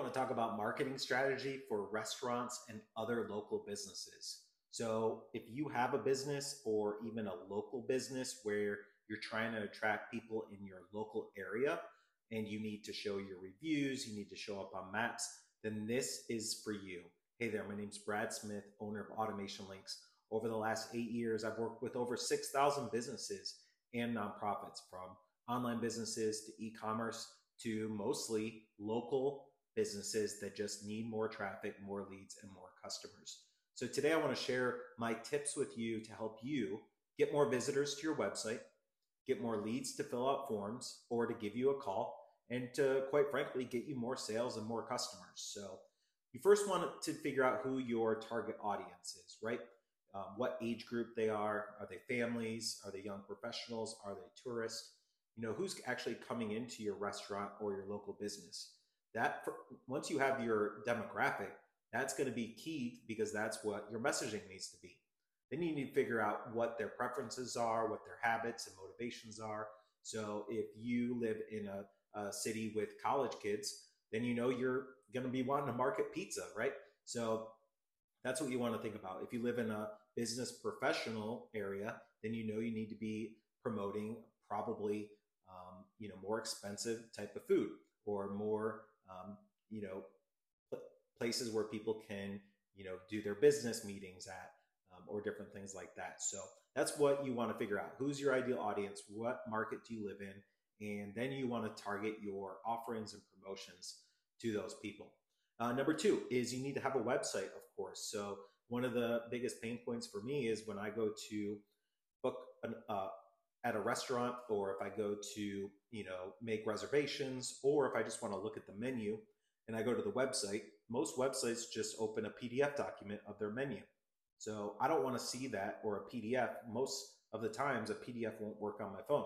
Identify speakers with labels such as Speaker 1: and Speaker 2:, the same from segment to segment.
Speaker 1: want to talk about marketing strategy for restaurants and other local businesses. So, if you have a business or even a local business where you're trying to attract people in your local area and you need to show your reviews, you need to show up on maps, then this is for you. Hey there, my name's Brad Smith, owner of Automation Links. Over the last 8 years, I've worked with over 6,000 businesses and nonprofits, from online businesses to e-commerce to mostly local businesses that just need more traffic, more leads, and more customers. So today I want to share my tips with you to help you get more visitors to your website, get more leads to fill out forms or to give you a call, and to, quite frankly, get you more sales and more customers. So you first want to figure out who your target audience is, right? What age group they are. Are they families? Are they young professionals? Are they tourists? Who's actually coming into your restaurant or your local business. Once you have your demographic, that's going to be key, because that's what your messaging needs to be. Then you need to figure out what their preferences are, what their habits and motivations are. So if you live in a city with college kids, then you're going to be wanting to market pizza, right? So that's what you want to think about. If you live in a business professional area, then you need to be promoting probably more expensive type of food, or more places where people can do their business meetings at, or different things like that. So that's what you want to figure out. Who's your ideal audience? What market do you live in? And then you want to target your offerings and promotions to those people. Number two is you need to have a website, of course. So one of the biggest pain points for me is when I go to book at a restaurant, or if I go to make reservations, or if I just want to look at the menu and I go to the website. Most websites just open a PDF document of their menu. So I don't want to see that, or a PDF. Most of the times a PDF won't work on my phone.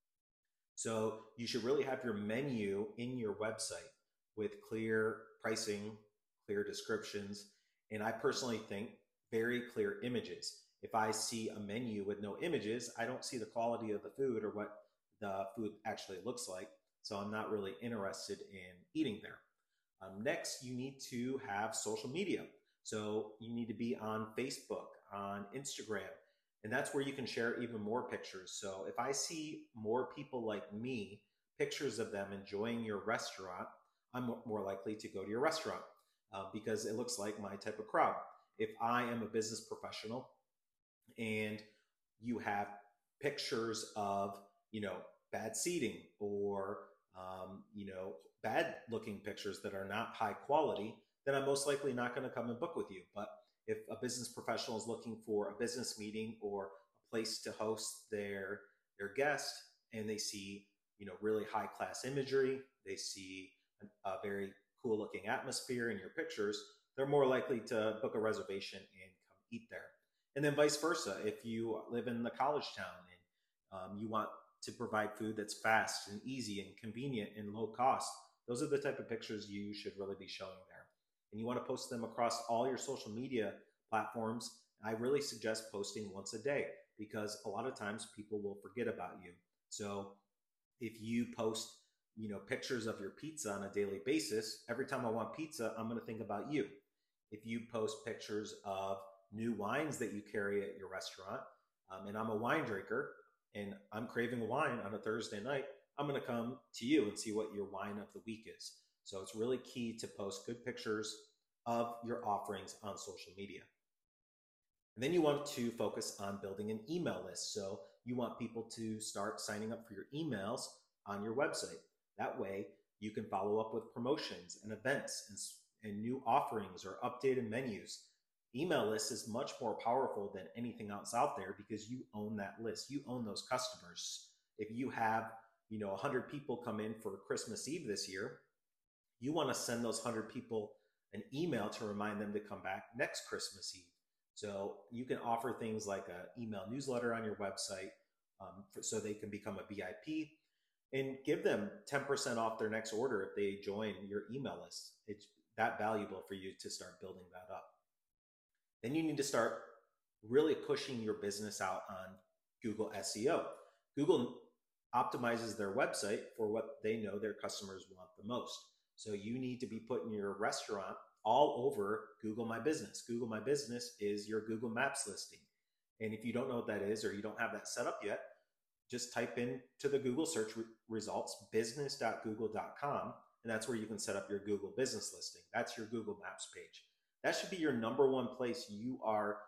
Speaker 1: So you should really have your menu in your website with clear pricing, clear descriptions, and I personally think very clear images. If I see a menu with no images, I don't see the quality of the food or what the food actually looks like. So I'm not really interested in eating there. Next, you need to have social media. So you need to be on Facebook, on Instagram, and that's where you can share even more pictures. So if I see more people like me, pictures of them enjoying your restaurant, I'm more likely to go to your restaurant because it looks like my type of crowd. If I am a business professional and you have pictures of, bad seating, or, bad looking pictures that are not high quality, then I'm most likely not going to come and book with you. But if a business professional is looking for a business meeting or a place to host their guest, and they see, really high class imagery, they see a very cool looking atmosphere in your pictures, they're more likely to book a reservation and come eat there. And then vice versa. If you live in the college town and you want to provide food that's fast and easy and convenient and low cost, those are the type of pictures you should really be showing there. And you want to post them across all your social media platforms. I really suggest posting once a day, because a lot of times people will forget about you. So if you post pictures of your pizza on a daily basis, every time I want pizza, I'm going to think about you. If you post pictures of new wines that you carry at your restaurant, and I'm a wine drinker and I'm craving wine on a Thursday night, I'm going to come to you and see what your wine of the week is. So it's really key to post good pictures of your offerings on social media. And then you want to focus on building an email list. So you want people to start signing up for your emails on your website. That way you can follow up with promotions and events and new offerings or updated menus. Email list is much more powerful than anything else out there, because you own that list. You own those customers. If you have 100 people come in for Christmas Eve this year, you want to send those 100 people an email to remind them to come back next Christmas Eve. So you can offer things like an email newsletter on your website, so they can become a VIP, and give them 10% off their next order if they join your email list. It's that valuable for you to start building that up. Then you need to start really pushing your business out on Google SEO. Google optimizes their website for what they know their customers want the most. So you need to be putting your restaurant all over Google My Business. Google My Business is your Google Maps listing. And if you don't know what that is or you don't have that set up yet, just type into the Google search results business.google.com, and that's where you can set up your Google business listing. That's your Google Maps page. That should be your number one place you are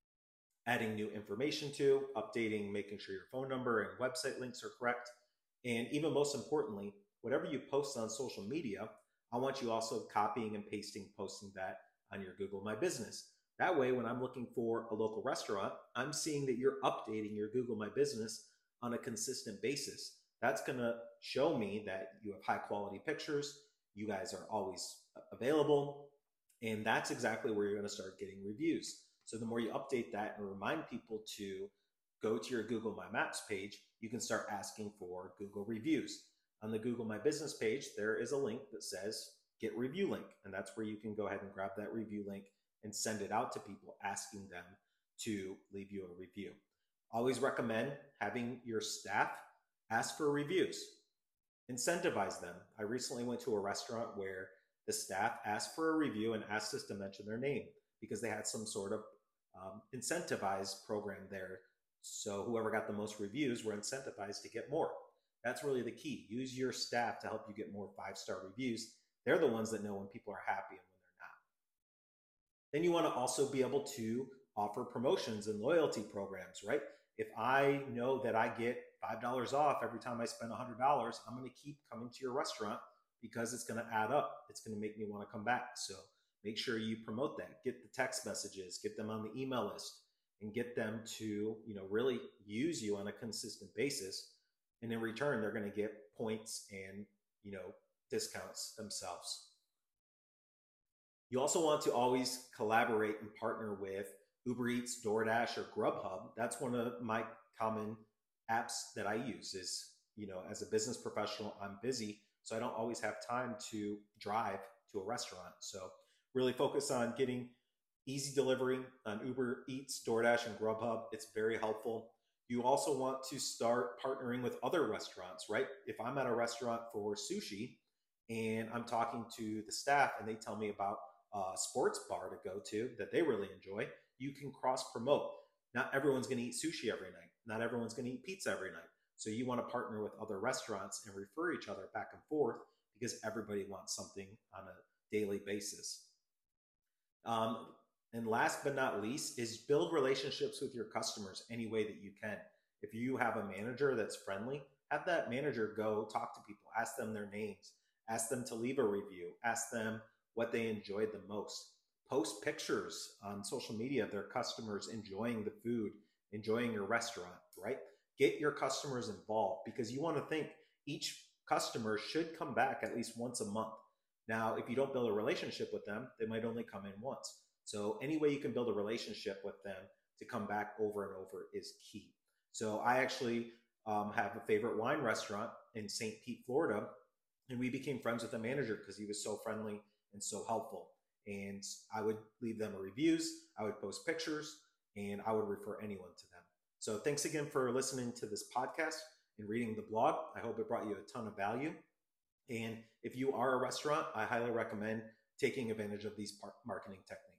Speaker 1: adding new information to, updating, making sure your phone number and website links are correct. And even most importantly, whatever you post on social media, I want you also copying and pasting, posting that on your Google My Business. That way, when I'm looking for a local restaurant, I'm seeing that you're updating your Google My Business on a consistent basis. That's going to show me that you have high quality pictures, you guys are always available, and that's exactly where you're going to start getting reviews. So the more you update that and remind people to go to your Google My Maps page, you can start asking for Google reviews. On the Google My Business page, there is a link that says get review link, and that's where you can go ahead and grab that review link and send it out to people, asking them to leave you a review. Always recommend having your staff ask for reviews. Incentivize them. I recently went to a restaurant where the staff asked for a review and asked us to mention their name because they had some sort of incentivized program there. So whoever got the most reviews were incentivized to get more. That's really the key. Use your staff to help you get more 5-star reviews. They're the ones that know when people are happy and when they're not. Then you want to also be able to offer promotions and loyalty programs, right? If I know that I get $5 off every time I spend $100, I'm going to keep coming to your restaurant because it's going to add up. It's going to make me want to come back. So make sure you promote that. Get the text messages, get them on the email list, and get them to, really use you on a consistent basis. And in return, they're going to get points and, discounts themselves. You also want to always collaborate and partner with Uber Eats, DoorDash, or Grubhub. That's one of my common apps that I use is, as a business professional, I'm busy, so I don't always have time to drive to a restaurant. So really focus on getting easy delivery on Uber Eats, DoorDash, and Grubhub. It's very helpful. You also want to start partnering with other restaurants, right? If I'm at a restaurant for sushi and I'm talking to the staff and they tell me about a sports bar to go to that they really enjoy, you can cross promote. Not everyone's going to eat sushi every night. Not everyone's going to eat pizza every night. So you want to partner with other restaurants and refer each other back and forth because everybody wants something on a daily basis. And last but not least is build relationships with your customers any way that you can. If you have a manager that's friendly, have that manager go talk to people, ask them their names, ask them to leave a review, ask them what they enjoyed the most. Post pictures on social media of their customers enjoying the food, enjoying your restaurant, right? Get your customers involved because you want to think each customer should come back at least once a month. Now, if you don't build a relationship with them, they might only come in once. So any way you can build a relationship with them to come back over and over is key. So I actually have a favorite wine restaurant in St. Pete, Florida, and we became friends with the manager because he was so friendly and so helpful. And I would leave them reviews, I would post pictures, and I would refer anyone to them. So thanks again for listening to this podcast and reading the blog. I hope it brought you a ton of value. And if you are a restaurant, I highly recommend taking advantage of these marketing techniques.